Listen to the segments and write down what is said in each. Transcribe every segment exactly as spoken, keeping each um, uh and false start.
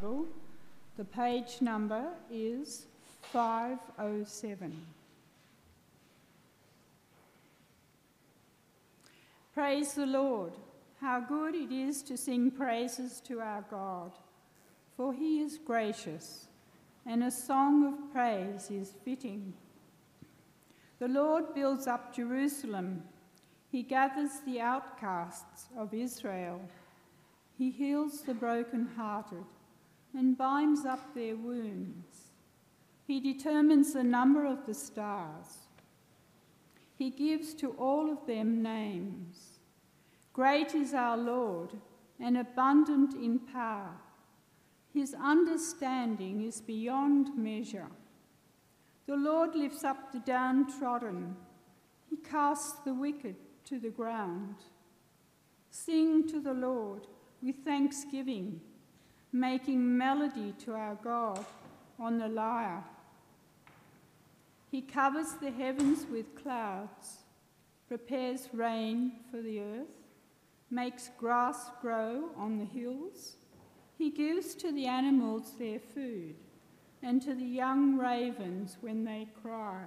Bible, the page number is five oh seven. Praise the Lord. How good it is to sing praises to our God, for he is gracious, and a song of praise is fitting. The Lord builds up Jerusalem. He gathers the outcasts of Israel. He heals the brokenhearted and binds up their wounds. He determines the number of the stars. He gives to all of them names. Great is our Lord and abundant in power. His understanding is beyond measure. The Lord lifts up the downtrodden. He casts the wicked to the ground. Sing to the Lord with thanksgiving, making melody to our God on the lyre. He covers the heavens with clouds, prepares rain for the earth, makes grass grow on the hills. He gives to the animals their food, and to the young ravens when they cry.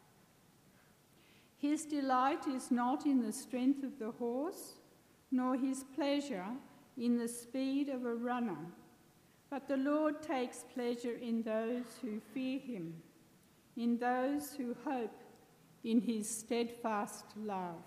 His delight is not in the strength of the horse, nor his pleasure in the speed of a runner, but the Lord takes pleasure in those who fear him, in those who hope in his steadfast love.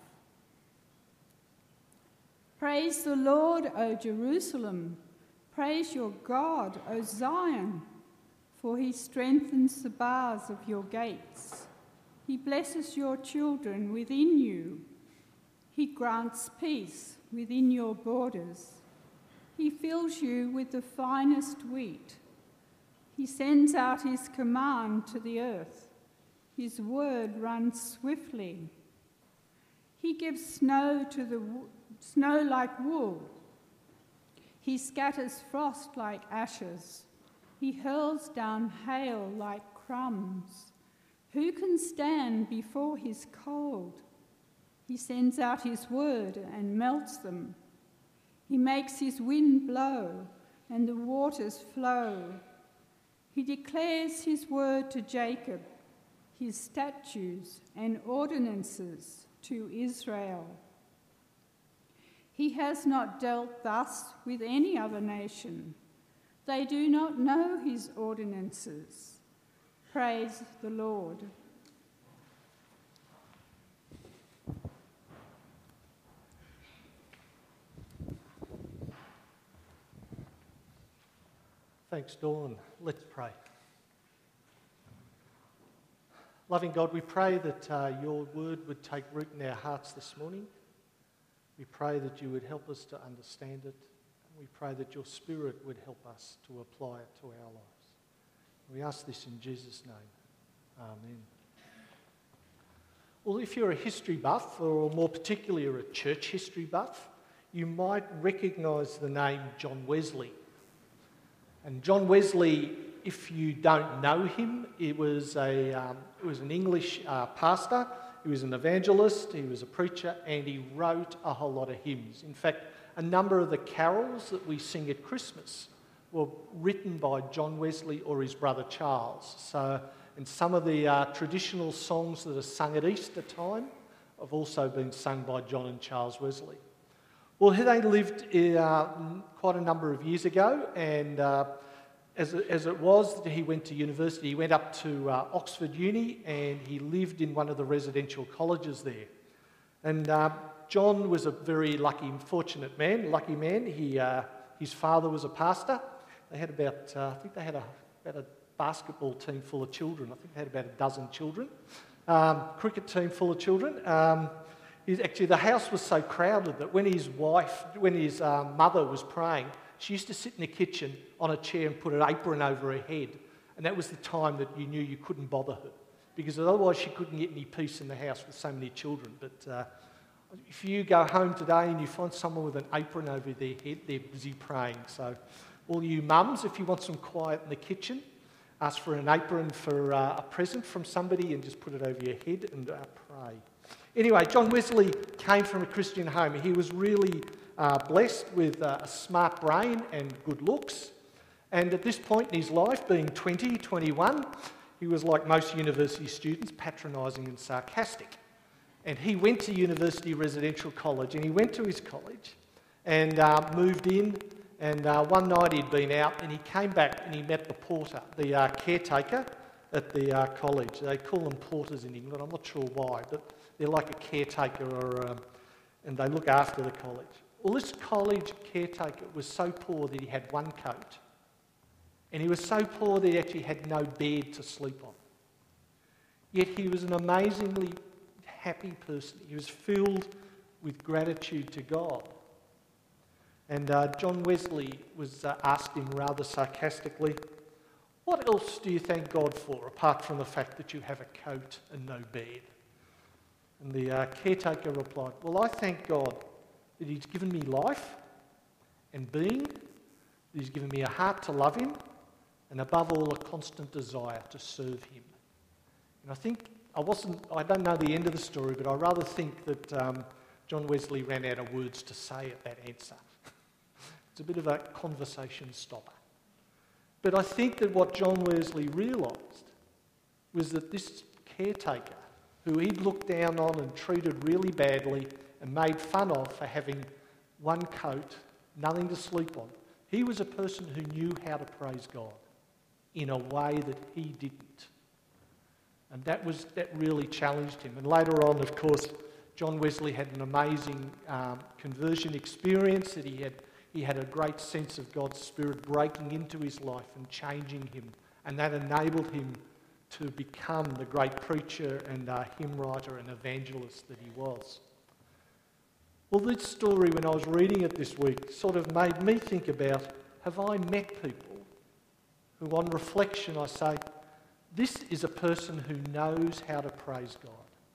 Praise the Lord, O Jerusalem. Praise your God, O Zion, for he strengthens the bars of your gates. He blesses your children within you. He grants peace within your borders. He fills you with the finest wheat. He sends out his command to the earth. His word runs swiftly. He gives snow to the snow like wool. He scatters frost like ashes. He hurls down hail like crumbs. Who can stand before his cold? He sends out his word and melts them. He makes his wind blow and the waters flow. He declares his word to Jacob, his statutes and ordinances to Israel. He has not dealt thus with any other nation. They do not know his ordinances. Praise the Lord. Thanks, Dawn. Let's pray. Loving God, we pray that uh, your word would take root in our hearts this morning. We pray that you would help us to understand it. We pray that your Spirit would help us to apply it to our lives. We ask this in Jesus' name. Amen. Well, if you're a history buff, or more particularly you're a church history buff, you might recognise the name John Wesley. And John Wesley, if you don't know him, it was, a, um, it was an English uh, pastor, he was an evangelist, he was a preacher, and he wrote a whole lot of hymns. In fact, a number of the carols that we sing at Christmas were written by John Wesley or his brother Charles. So, and some of the uh, traditional songs that are sung at Easter time have also been sung by John and Charles Wesley. Well, they lived uh, quite a number of years ago, and uh, as, it, as it was, he went to university. He went up to uh, Oxford Uni, and he lived in one of the residential colleges there. And uh, John was a very lucky and fortunate man, lucky man. He, uh, his father was a pastor. They had about, uh, I think they had a, about a basketball team full of children. I think they had about a dozen children. Um, cricket team full of children. Um, he's, actually, the house was so crowded that when his wife, when his uh, mother was praying, she used to sit in the kitchen on a chair and put an apron over her head. And that was the time that you knew you couldn't bother her, because otherwise she couldn't get any peace in the house with so many children. But uh, if you go home today and you find someone with an apron over their head, they're busy praying. So all you mums, if you want some quiet in the kitchen, ask for an apron for uh, a present from somebody and just put it over your head and uh, pray. Anyway, John Wesley came from a Christian home. He was really uh, blessed with uh, a smart brain and good looks. And at this point in his life, being twenty, twenty-one, he was like most university students, patronising and sarcastic. And he went to University Residential College, and he went to his college and uh, moved in. And uh, one night he'd been out, and he came back and he met the porter, the uh, caretaker at the uh, college. They call them porters in England. I'm not sure why, but they're like a caretaker, or um, and they look after the college. Well, this college caretaker was so poor that he had one coat, and he was so poor that he actually had no bed to sleep on. Yet he was an amazingly happy person. He was filled with gratitude to God. And uh, John Wesley was uh, asked him rather sarcastically, "What else do you thank God for, apart from the fact that you have a coat and no bed?" And the uh, caretaker replied, "Well, I thank God that he's given me life and being, that he's given me a heart to love him, and above all, a constant desire to serve him." And I think, I wasn't, I don't know the end of the story, but I rather think that um, John Wesley ran out of words to say at that answer. It's a bit of a conversation stopper. But I think that what John Wesley realised was that this caretaker, who he'd looked down on and treated really badly and made fun of for having one coat, nothing to sleep on, he was a person who knew how to praise God in a way that he didn't. And that was that really challenged him. And later on, of course, John Wesley had an amazing um, conversion experience, that he had he had a great sense of God's Spirit breaking into his life and changing him. And that enabled him to become the great preacher and uh, hymn writer and evangelist that he was. Well, this story, when I was reading it this week, sort of made me think about, have I met people who, on reflection, I say, this is a person who knows how to praise God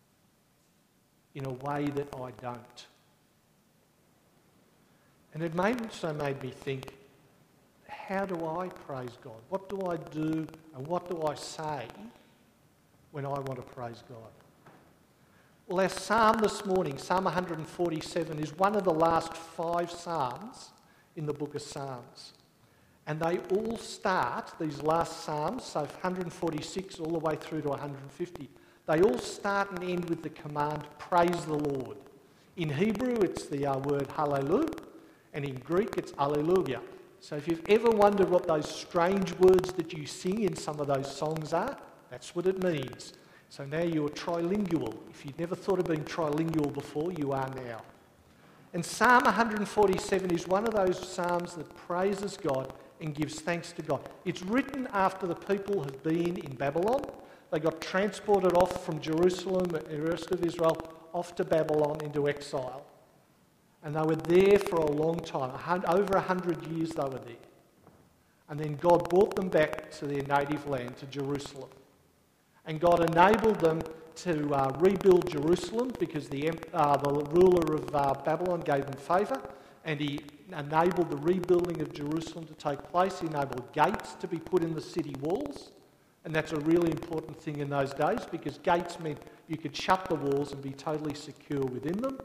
in a way that I don't. And it made, also made me think, how do I praise God? What do I do and what do I say when I want to praise God? Well, our psalm this morning, Psalm one forty-seven, is one of the last five psalms in the book of Psalms. And they all start, these last psalms, so one forty-six all the way through to one fifty, they all start and end with the command, praise the Lord. In Hebrew, it's the uh, word hallelujah, and in Greek, it's alleluia. So if you've ever wondered what those strange words that you sing in some of those songs are, that's what it means. So now you're trilingual. If you'd never thought of being trilingual before, you are now. And Psalm one forty-seven is one of those psalms that praises God and gives thanks to God. It's written after the people have been in Babylon. They got transported off from Jerusalem and the rest of Israel off to Babylon into exile. And they were there for a long time, over a hundred years they were there. And then God brought them back to their native land, to Jerusalem. And God enabled them to uh, rebuild Jerusalem because the, uh, the ruler of uh, Babylon gave them favour, and he enabled the rebuilding of Jerusalem to take place. He enabled gates to be put in the city walls, and that's a really important thing in those days because gates meant you could shut the walls and be totally secure within them.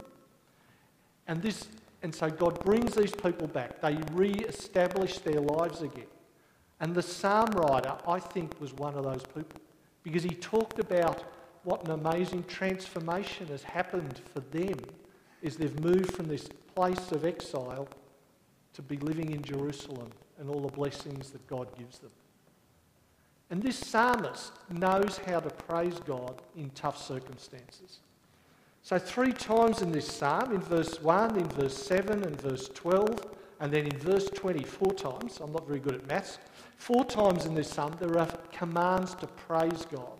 And this, and so God brings these people back. They re-establish their lives again. And the psalm writer, I think, was one of those people because he talked about what an amazing transformation has happened for them as they've moved from this place of exile to be living in Jerusalem and all the blessings that God gives them. And this psalmist knows how to praise God in tough circumstances. So three times in this psalm, in verse one, in verse seven, and verse twelve, and then in verse twenty, four times, I'm not very good at maths, four times in this psalm there are commands to praise God.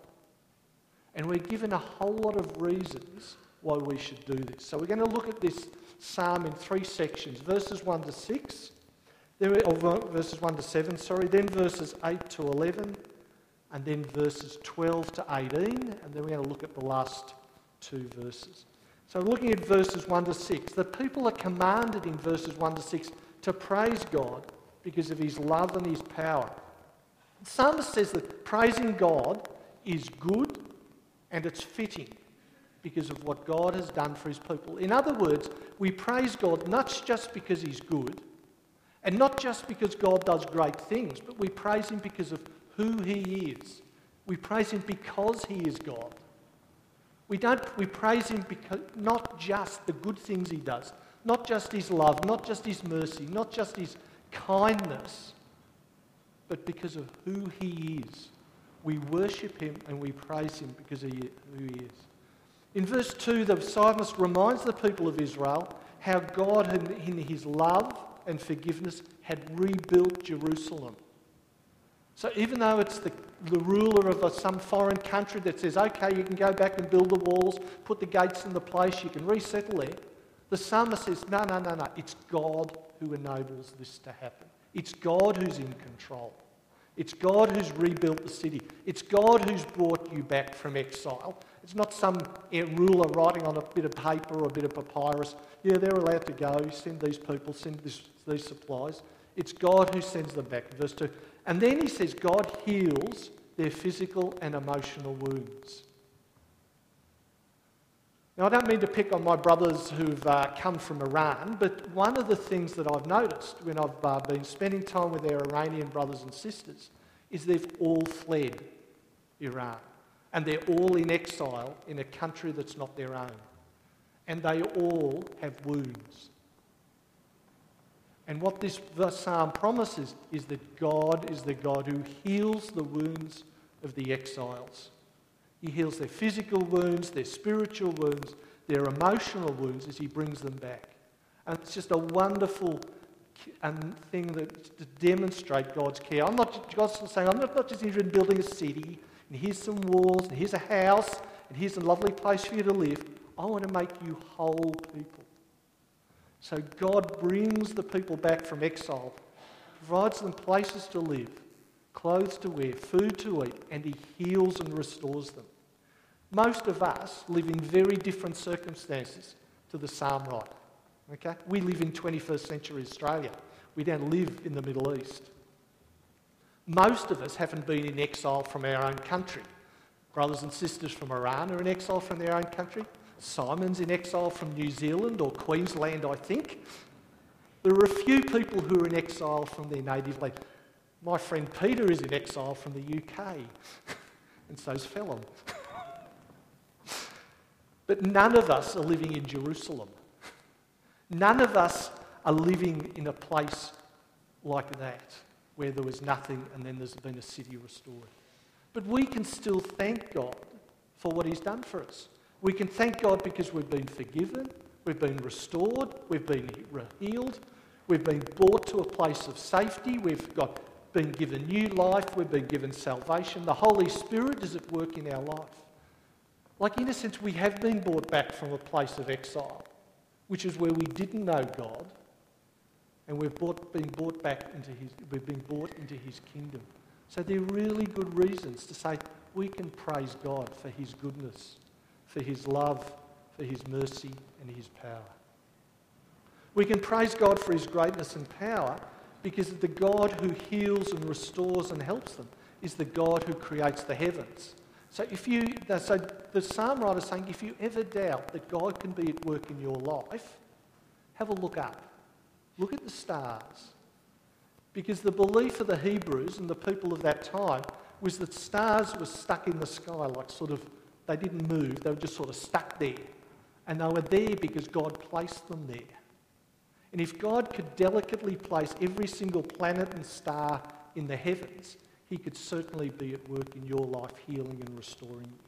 And we're given a whole lot of reasons why we should do this. So we're going to look at this psalm in three sections, verses one to six, then, or verses one to seven, sorry, then verses eight to eleven, and then verses twelve to eighteen, and then we're going to look at the last two verses. So looking at verses one to six, the people are commanded in verses one to six to praise God because of his love and his power. The psalmist says that praising God is good and it's fitting because of what God has done for his people. In other words, we praise God not just because he's good, And not just because God does great things, but we praise him because of who he is. We praise him because he is God. We don't. We praise him because not just the good things he does, not just his love, not just his mercy, not just his kindness, but because of who he is. We worship him and we praise him because of who he is. In verse two, the psalmist reminds the people of Israel how God, in his love and forgiveness, had rebuilt Jerusalem. So even though it's the, the ruler of a, some foreign country that says, okay, you can go back and build the walls, put the gates in the place, you can resettle there, the psalmist says, no, no, no, no, it's God who enables this to happen. It's God who's in control. It's God who's rebuilt the city. It's God who's brought you back from exile. It's not some ruler writing on a bit of paper or a bit of papyrus. Yeah, they're allowed to go. Send these people, send this, these supplies. It's God who sends them back. Verse two. And then he says God heals their physical and emotional wounds. Now, I don't mean to pick on my brothers who've uh, come from Iran, but one of the things that I've noticed when I've uh, been spending time with their Iranian brothers and sisters is they've all fled Iran. And they're all in exile in a country that's not their own. And they all have wounds. And what this psalm promises is that God is the God who heals the wounds of the exiles. He heals their physical wounds, their spiritual wounds, their emotional wounds as he brings them back. And it's just a wonderful thing that, to demonstrate God's care. I'm not, God's saying, I'm not, not just interested in building a city, and here's some walls, and here's a house, and here's a lovely place for you to live. I want to make you whole people. So God brings the people back from exile, provides them places to live, clothes to wear, food to eat, and he heals and restores them. Most of us live in very different circumstances to the psalm writer. Okay? We live in twenty-first century Australia. We don't live in the Middle East. Most of us haven't been in exile from our own country. Brothers and sisters from Iran are in exile from their own country. Simon's in exile from New Zealand or Queensland, I think. There are a few people who are in exile from their native land. My friend Peter is in exile from the U K, and so's Phelim. But none of us are living in Jerusalem. None of us are living in a place like that, where there was nothing and then there's been a city restored. But we can still thank God for what he's done for us. We can thank God because we've been forgiven, we've been restored, we've been healed, we've been brought to a place of safety, we've got, been given new life, we've been given salvation. The Holy Spirit is at work in our life. Like, in a sense, we have been brought back from a place of exile, which is where we didn't know God, and we've brought, been brought back into his, we've been brought into his kingdom. So there are really good reasons to say we can praise God for his goodness, for his love, for his mercy and his power. We can praise God for his greatness and power because the God who heals and restores and helps them is the God who creates the heavens. So if you, so the psalm writer is saying, if you ever doubt that God can be at work in your life, have a look up. Look at the stars. Because the belief of the Hebrews and the people of that time was that stars were stuck in the sky, like sort of, they didn't move, they were just sort of stuck there. And they were there because God placed them there. And if God could delicately place every single planet and star in the heavens, he could certainly be at work in your life, healing and restoring you.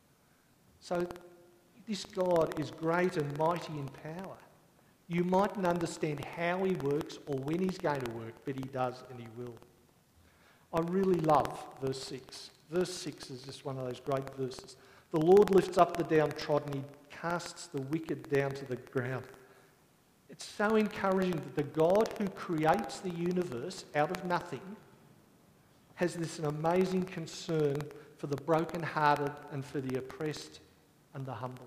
So this God is great and mighty in power. You mightn't understand how he works or when he's going to work, but he does and he will. I really love verse six. Verse six is just one of those great verses. The Lord lifts up the downtrodden, he casts the wicked down to the ground. It's so encouraging that the God who creates the universe out of nothing has this an amazing concern for the brokenhearted and for the oppressed and the humble.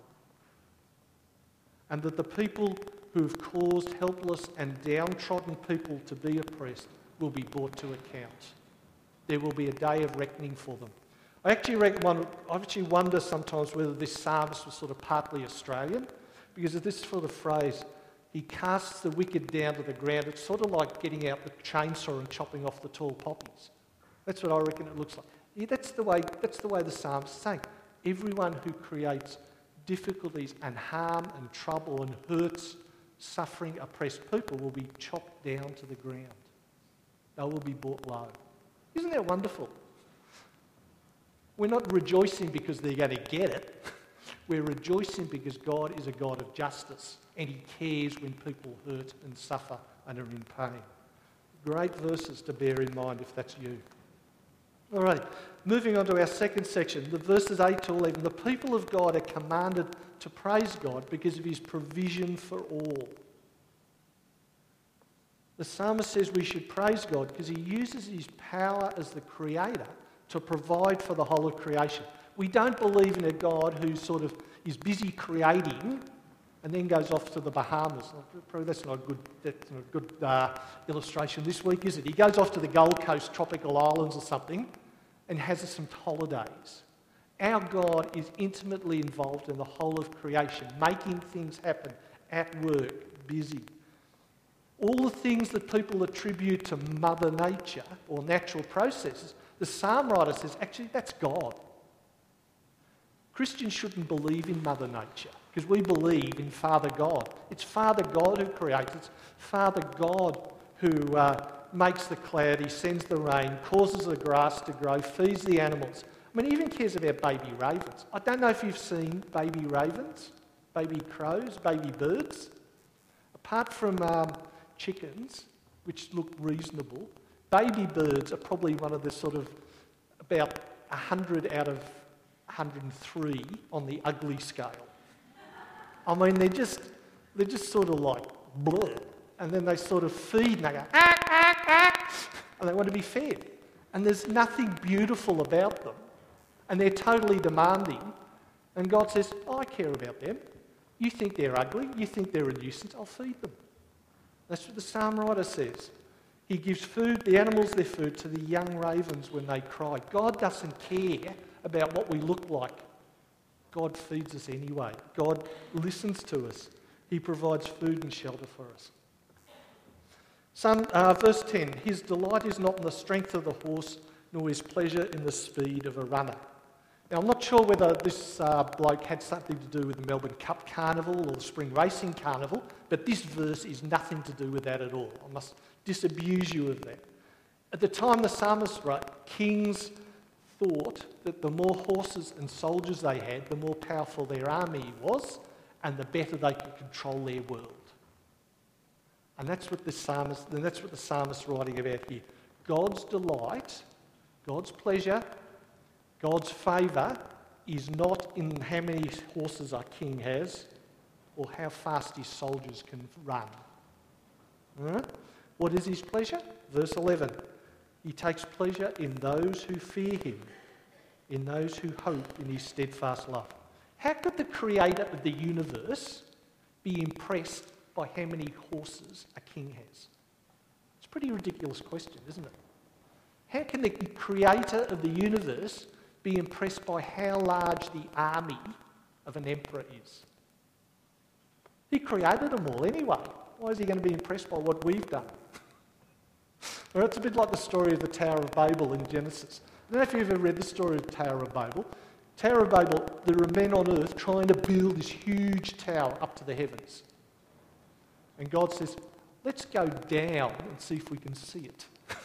And that the people who've caused helpless and downtrodden people to be oppressed will be brought to account. There will be a day of reckoning for them. I actually, reckon, I actually wonder sometimes whether this psalmist was sort of partly Australian, because of this sort of phrase, He casts the wicked down to the ground. It's sort of like getting out the chainsaw and chopping off the tall poppies. That's what I reckon it looks like. Yeah, that's the way, that's the way the psalm's saying. Everyone who creates difficulties and harm and trouble and hurts, suffering, oppressed people will be chopped down to the ground. They will be brought low. Isn't that wonderful? We're not rejoicing because they're going to get it. We're rejoicing because God is a God of justice and he cares when people hurt and suffer and are in pain. Great verses to bear in mind if that's you. All right, moving on to our second section, the verses eight to eleven. The people of God are commanded to praise God because of his provision for all. The psalmist says we should praise God because he uses his power as the creator to provide for the whole of creation. We don't believe in a God who sort of is busy creating and then goes off to the Bahamas. Probably that's not a good, that's not a good uh, illustration this week, is it? He goes off to the Gold Coast tropical islands or something and has some holidays. Our God is intimately involved in the whole of creation, making things happen at work, busy. All the things that people attribute to Mother Nature or natural processes, the psalm writer says, actually, that's God. Christians shouldn't believe in Mother Nature because we believe in Father God. It's Father God who creates. It's Father God who uh, makes the cloud, he sends the rain, causes the grass to grow, feeds the animals. I mean, he even cares about baby ravens. I don't know if you've seen baby ravens, baby crows, baby birds. Apart from um, chickens, which look reasonable, baby birds are probably one of the sort of about one hundred out of one hundred three on the ugly scale. I mean, they're just, they're just sort of like, bleh. And then they sort of feed and they go, ah, ah, ah, and they want to be fed. And there's nothing beautiful about them. And they're totally demanding. And God says, oh, I care about them. You think they're ugly, you think they're a nuisance, I'll feed them. That's what the psalm writer says. He gives food, the animals their food, to the young ravens when they cry. God doesn't care about what we look like. God feeds us anyway. God listens to us. He provides food and shelter for us. Some, uh, verse ten, his delight is not in the strength of the horse, nor his pleasure in the speed of a runner. Now, I'm not sure whether this uh, bloke had something to do with the Melbourne Cup Carnival or the Spring Racing Carnival, but this verse is nothing to do with that at all. I must disabuse you of that. At the time the psalmist wrote, kings thought that the more horses and soldiers they had, the more powerful their army was, and the better they could control their world. And that's what the psalmist, and that's what the psalmist's writing about here. God's delight, God's pleasure, God's favour is not in how many horses a king has or how fast his soldiers can run. Right? What is his pleasure? Verse eleven. He takes pleasure in those who fear him, in those who hope in his steadfast love. How could the creator of the universe be impressed by how many horses a king has? It's a pretty ridiculous question, isn't it? How can the creator of the universe be impressed by how large the army of an emperor is? He created them all anyway. Why is he going to be impressed by what we've done? Well, it's a bit like the story of the Tower of Babel in Genesis. I don't know if you've ever read the story of the Tower of Babel. Tower of Babel, there are men on earth trying to build this huge tower up to the heavens. And God says, let's go down and see if we can see it.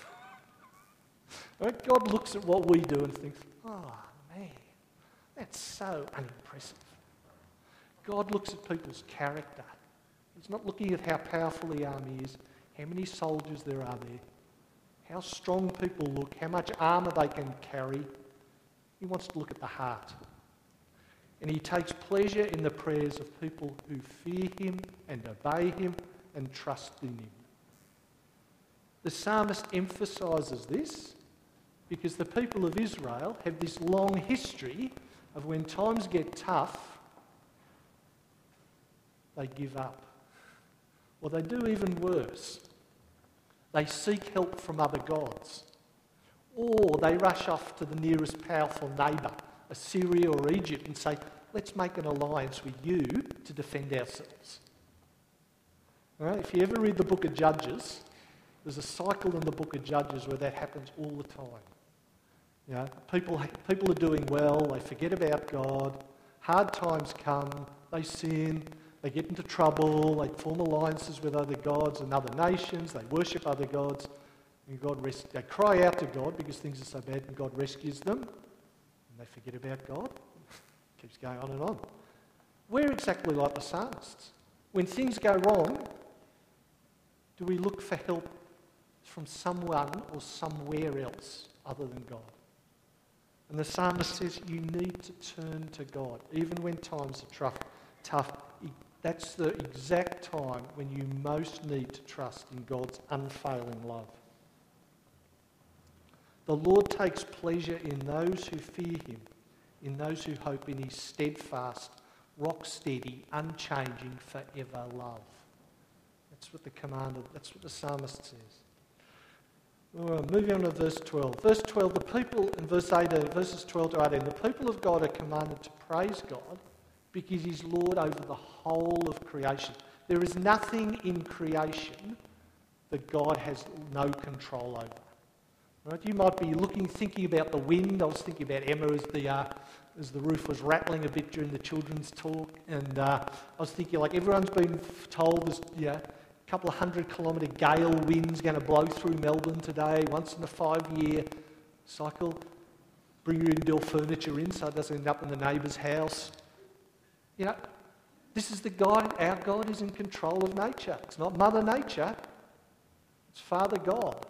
Right? God looks at what we do and thinks, oh man, that's so unimpressive. God looks at people's character. He's not looking at how powerful the army is, how many soldiers there are there, how strong people look, how much armour they can carry. He wants to look at the heart. And he takes pleasure in the prayers of people who fear him and obey him and trust in him. The psalmist emphasises this because the people of Israel have this long history of when times get tough, they give up. Or they do even worse. They seek help from other gods. Or they rush off to the nearest powerful neighbour, Assyria or Egypt, and say, let's make an alliance with you to defend ourselves. Right? If you ever read the book of Judges, there's a cycle in the book of Judges where that happens all the time. You know, people, people are doing well, they forget about God, hard times come, they sin, they get into trouble, they form alliances with other gods and other nations, they worship other gods, and God res- they cry out to God because things are so bad, and God rescues them, and they forget about God. Keeps going on and on. We're exactly like the psalmists. When things go wrong, do we look for help from someone or somewhere else other than God? And the psalmist says you need to turn to God, even when times are tough. tough. That's the exact time when you most need to trust in God's unfailing love. The Lord takes pleasure in those who fear him, in those who hope in his steadfast, rock-steady, unchanging, forever love. That's what the commander, that's what the psalmist says. Well, moving on to verse twelve. Verse twelve, the people, in verse eight, verses twelve to eighteen, the people of God are commanded to praise God because he's Lord over the whole of creation. There is nothing in creation that God has no control over. Right? You might be looking, thinking about the wind. I was thinking about Emma as the uh, as the roof was rattling a bit during the children's talk, and uh, I was thinking, like, everyone's been told there's, you know, a couple of hundred kilometre gale winds going to blow through Melbourne today, once in a five-year cycle. Bring your indoor furniture in so it doesn't end up in the neighbour's house. You know, this is the God. Our God is in control of nature. It's not Mother Nature. It's Father God.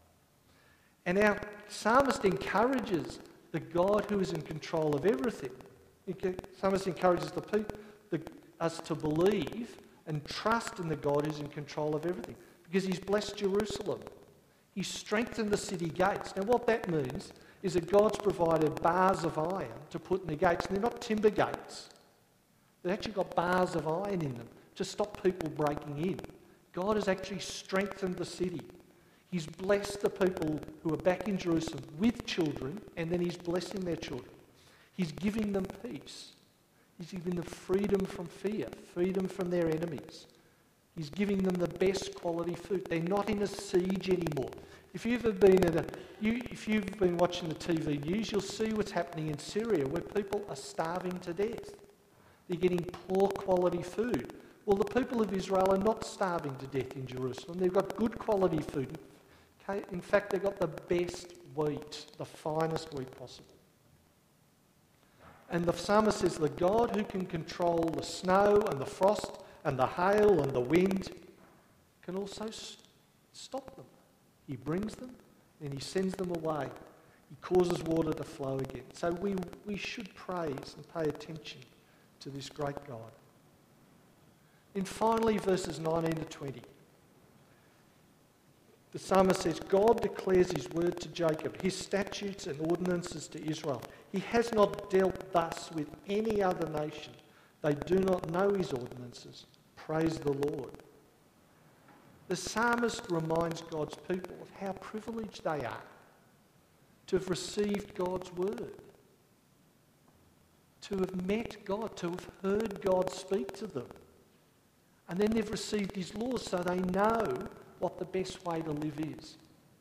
And our psalmist encourages the God who is in control of everything. The psalmist encourages the people, the, us to believe and trust in the God who's in control of everything, because he's blessed Jerusalem. He's strengthened the city gates. Now what that means is that God's provided bars of iron to put in the gates, and they're not timber gates. They've actually got bars of iron in them to stop people breaking in. God has actually strengthened the city. He's blessed the people who are back in Jerusalem with children, and then he's blessing their children. He's giving them peace. He's giving them freedom from fear, freedom from their enemies. He's giving them the best quality food. They're not in a siege anymore. If you've ever been in a, you, if you've been watching the T V news, you'll see what's happening in Syria, where people are starving to death. They're getting poor quality food. Well, the people of Israel are not starving to death in Jerusalem. They've got good quality food. Okay? In fact, they've got the best wheat, the finest wheat possible. And the psalmist says, the God who can control the snow and the frost and the hail and the wind can also st- stop them. He brings them and he sends them away. He causes water to flow again. So we, we should praise and pay attention to this great God. And finally, verses nineteen to twenty. The psalmist says, God declares his word to Jacob, his statutes and ordinances to Israel. He has not dealt thus with any other nation. They do not know his ordinances. Praise the Lord. The psalmist reminds God's people of how privileged they are to have received God's word, to have met God, to have heard God speak to them. And then they've received his laws, so they know what the best way to live is.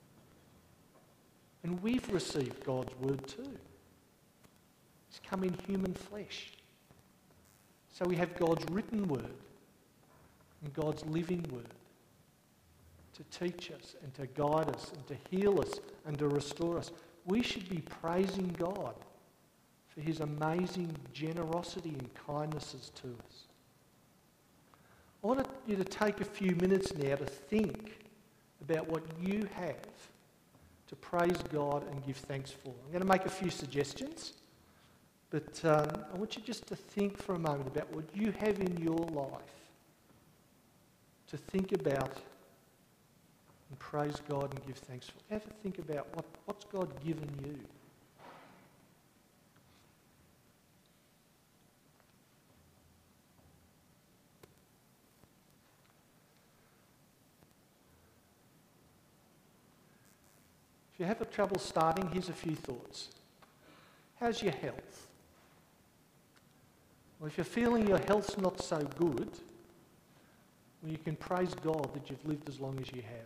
And we've received God's word too. It's come in human flesh. So we have God's written word and God's living word to teach us and to guide us and to heal us and to restore us. We should be praising God for his amazing generosity and kindnesses to us. I want you to take a few minutes now to think about what you have to praise God and give thanks for. I'm going to make a few suggestions, but um, I want you just to think for a moment about what you have in your life to think about and praise God and give thanks for. Have a think about what, what's God given you. If you have trouble starting, here's a few thoughts. How's your health? Well, if you're feeling your health's not so good, Well, you can praise God that you've lived as long as you have.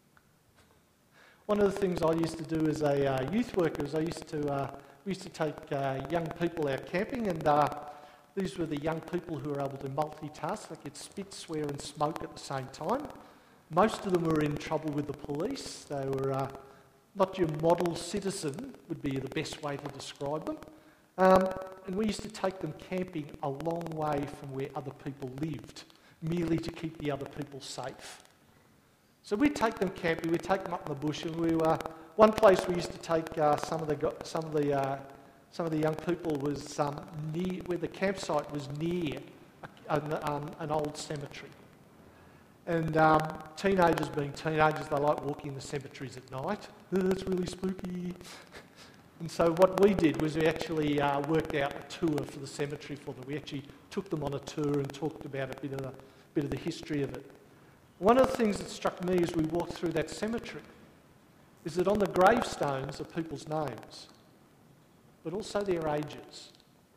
One of the things I used to do as a uh, youth worker is I used to, uh, we used to take uh, young people out camping, and uh, these were the young people who were able to multitask. They could spit, swear and smoke at the same time. Most of them were in trouble with the police. They were uh, not your model citizen, would be the best way to describe them. Um, and we used to take them camping a long way from where other people lived, merely to keep the other people safe. So we'd take them camping, we'd take them up in the bush, and we were, one place we used to take uh, some of the some of the uh, some of the young people was um, near where the campsite was near an, um, an old cemetery. And um, teenagers being teenagers, they like walking the cemeteries at night. Oh, it's really spooky. And so what we did was we actually uh, worked out a tour for the cemetery for them. We actually took them on a tour and talked about a bit of the, bit of the history of it. One of the things that struck me as we walked through that cemetery is that on the gravestones are people's names, but also their ages.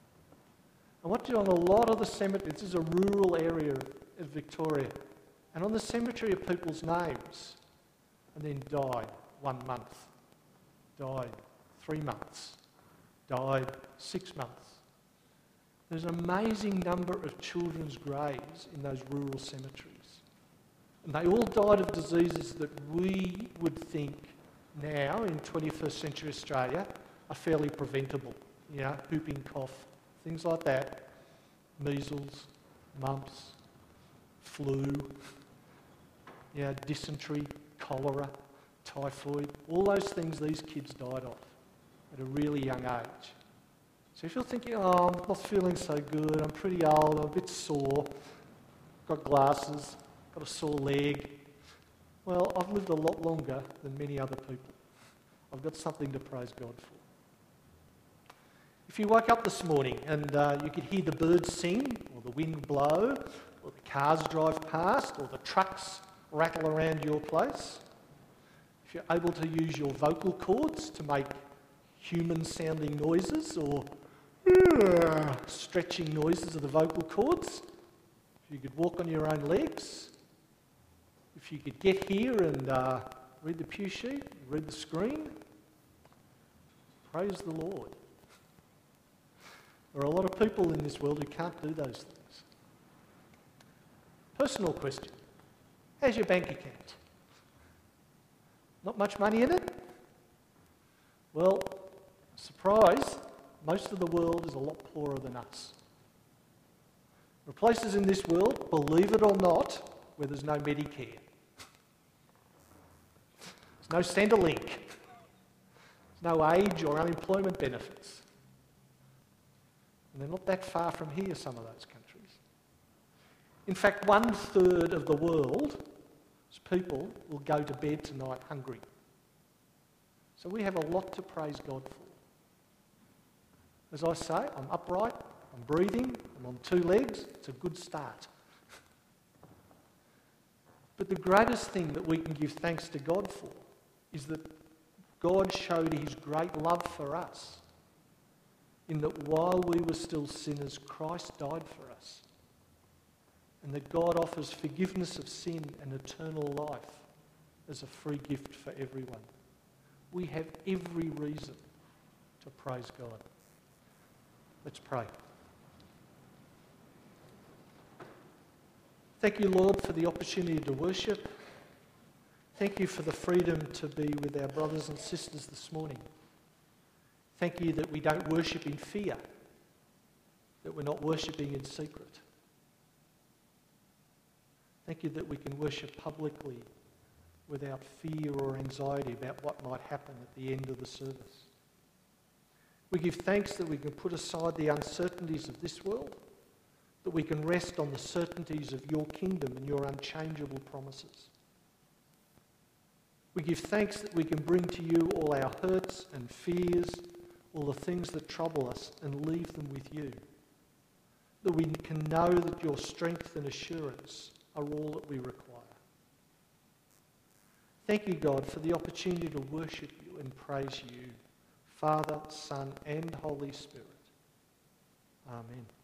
And what you do on a lot of the cemeteries, this is a rural area of Victoria, and on the cemetery are people's names, and then died one month, died three months, died six months. There's an amazing number of children's graves in those rural cemeteries. And they all died of diseases that we would think now, in twenty-first century Australia, are fairly preventable. You know, whooping cough, things like that, measles, mumps, flu, you know, dysentery, cholera, typhoid, all those things these kids died of at a really young age. So if you're thinking, oh, I'm not feeling so good, I'm pretty old, I'm a bit sore, got glasses, got a sore leg, well, I've lived a lot longer than many other people. I've got something to praise God for. If you woke up this morning and uh, you could hear the birds sing, or the wind blow, or the cars drive past, or the trucks rattle around your place, if you're able to use your vocal cords to make human-sounding noises, or uh, stretching noises of the vocal cords, if you could walk on your own legs, if you could get here and uh, read the pew sheet, read the screen, praise the Lord. There are a lot of people in this world who can't do those things. Personal question. How's your bank account? Not much money in it? Well, surprise, most of the world is a lot poorer than us. There are places in this world, believe it or not, where there's no Medicare. There's no Centrelink. There's no age or unemployment benefits. And they're not that far from here, some of those countries. In fact, one third of the world's people will go to bed tonight hungry. So we have a lot to praise God for. As I say, I'm upright, I'm breathing, I'm on two legs, it's a good start. But the greatest thing that we can give thanks to God for is that God showed his great love for us, in that while we were still sinners, Christ died for us, and that God offers forgiveness of sin and eternal life as a free gift for everyone. We have every reason to praise God. Let's pray. Thank you, Lord, for the opportunity to worship. Thank you for the freedom to be with our brothers and sisters this morning. Thank you that we don't worship in fear, that we're not worshipping in secret. Thank you that we can worship publicly without fear or anxiety about what might happen at the end of the service. We give thanks that we can put aside the uncertainties of this world, that we can rest on the certainties of your kingdom and your unchangeable promises. We give thanks that we can bring to you all our hurts and fears, all the things that trouble us, and leave them with you. That we can know that your strength and assurance are all that we require. Thank you, God, for the opportunity to worship you and praise you, Father, Son, and Holy Spirit. Amen.